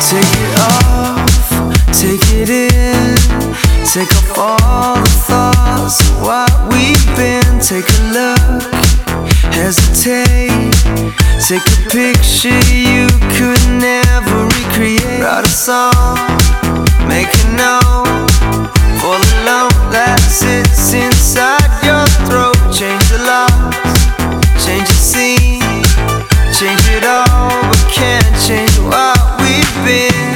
Take it off, take it in. Take off all the thoughts of what we've been. Take a look, hesitate. Take a picture you could never recreate. Write a song, make a note for the lump that sits inside your throat. Change the locks, change the scene, change it all, but can't change what we've been.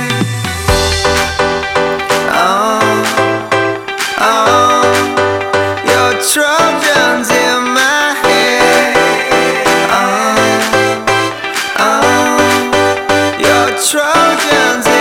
Your Trojans in my head. Your Trojans